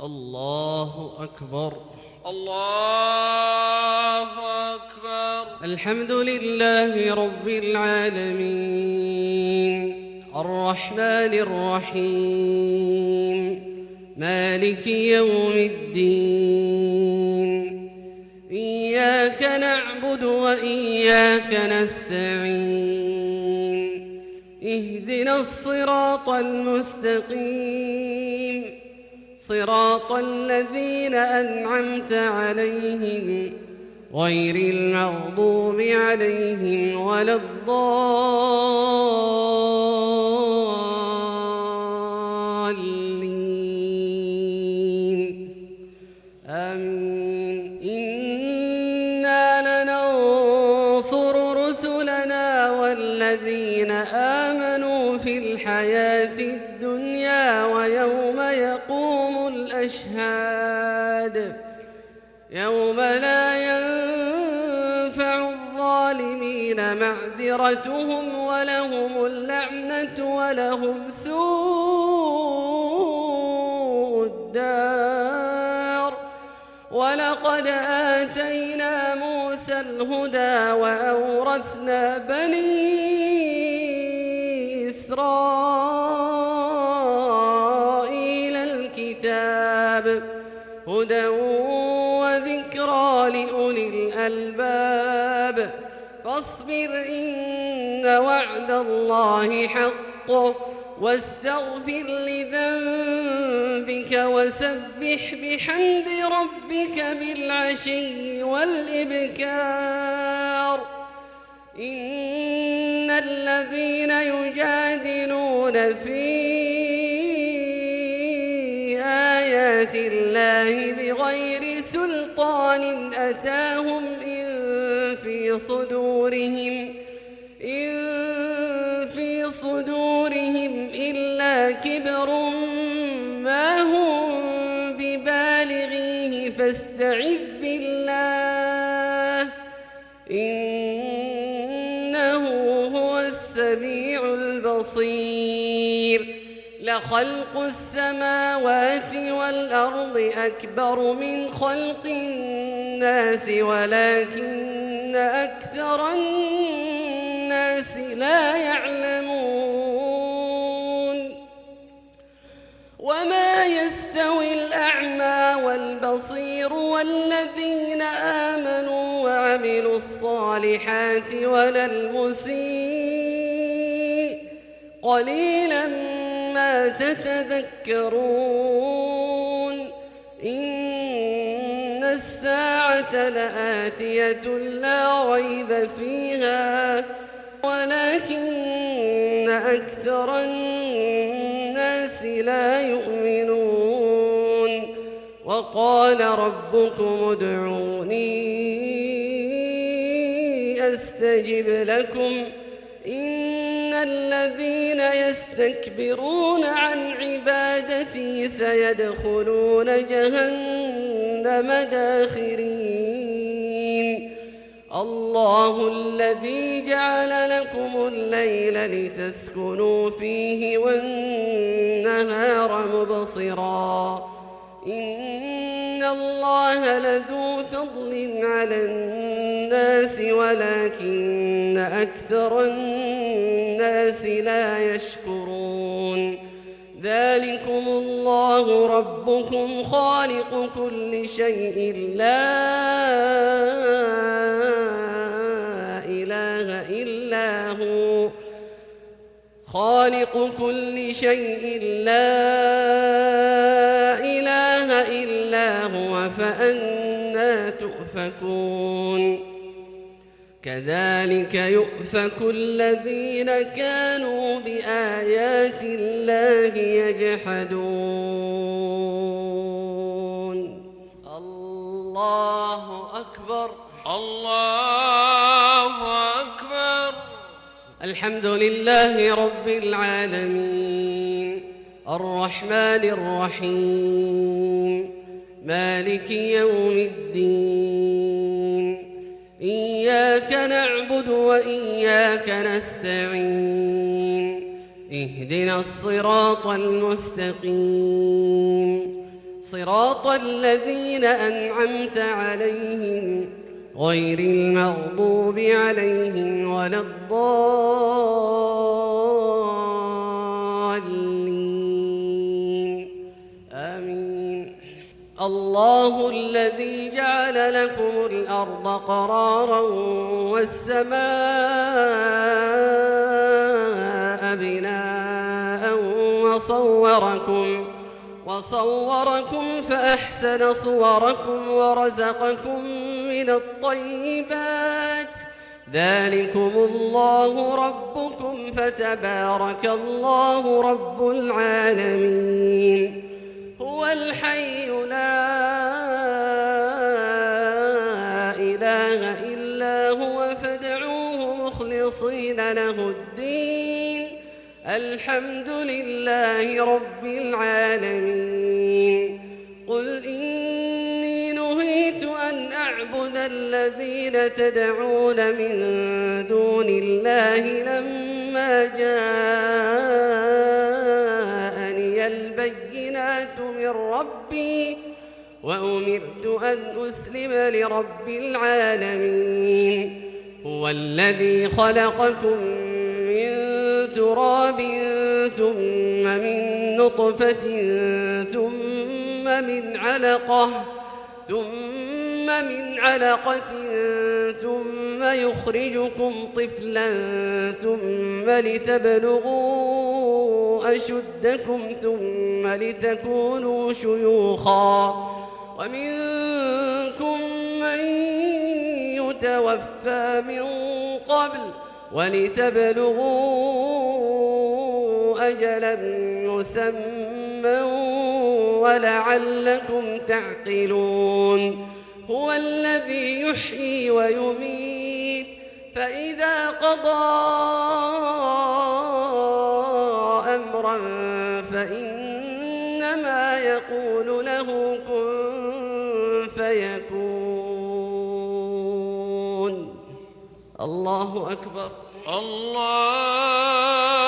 الله أكبر. الله أكبر. الحمد لله رب العالمين الرحمن الرحيم مالك يوم الدين إياك نعبد وإياك نستعين اهدنا الصراط المستقيم صراط الذين أنعمت عليهم غير المغضوب عليهم ولا الضالين آمين. إنا لننصر رسلنا والذين آمنوا في الحياة الدنيا ويوم يقوم الأشهاد يوم لا ينفع الظالمين معذرتهم ولهم اللعنة ولهم سوء الدار. ولقد آتينا موسى الهدى وأورثنا بني إسرائيل الكتاب هدى وذكرى لأولي الألباب. فاصبر إن وعد الله حق واستغفر لذنبك وسبح بحمد ربك بالعشي والإبكار. إن الذين يجادلون في آيات الله بغير سلطان أتاهم إن في صدورهم إلا كبر ما هم ببالغيه فاستعذ بالله إنه هو السميع البصير. لخلق السماوات والأرض أكبر من خلق الناس ولكن أكثر الناس لا يعلمون. وما يستوي الأعمى والبصير والذين آمنوا وعملوا الصالحات ولا المسيء قليلا ما تتذكرون. إن الساعة لآتية لا ريب فيها ولكن أكثر الناس لا يؤمنون. وقال ربكم ادعوني أستجب لكم إن الذين يستكبرون عن عبادتي سيدخلون جهنم داخرين. الله الذي جعل لكم الليل لتسكنوا فيه والنهار مبصرا إن الله لذو فضل على الناس ولكن أكثر الناس لا يشكرون. ذلكم الله ربكم خالق كل شيء لا إله إلا هو خالق كل شيء لا إله إلا هو فأنى تؤفكون. كذلك يؤفك الذين كانوا بآيات الله يجحدون. الله أكبر. الله أكبر. الحمد لله رب العالمين الرحمن الرحيم مالك يوم الدين إياك نعبد وإياك نستعين اهدنا الصراط المستقيم صراط الذين أنعمت عليهم غير المغضوب عليهم ولا الضالين آمين. الله الذي جعل لكم الأرض قرارا والسماء بناء وصوركم فأحسن صوركم ورزقكم من الطيبات ذلكم الله ربكم فتبارك الله رب العالمين. هو الحي لا إله إلا هو فادعوه مخلصين له الدين الحمد لله رب العالمين. قل إني نهيت أن أعبد الذين تدعون من دون الله لما جاءني البينات من ربي وأمرت أن أسلم لرب العالمين. هو الذي خلقكم من تراب ثم من نطفة ثم من علقة ثم يخرجكم طفلا ثم لتبلغوا أشدكم ثم لتكونوا شيوخا ومنكم من يتوفى من قبل ولتبلغوا أجلا مسمى ولعلكم تعقلون. هو الذي يحيي ويميت فإذا قضى أمرا فإنما يقول له كن فيكون. الله أكبر. الله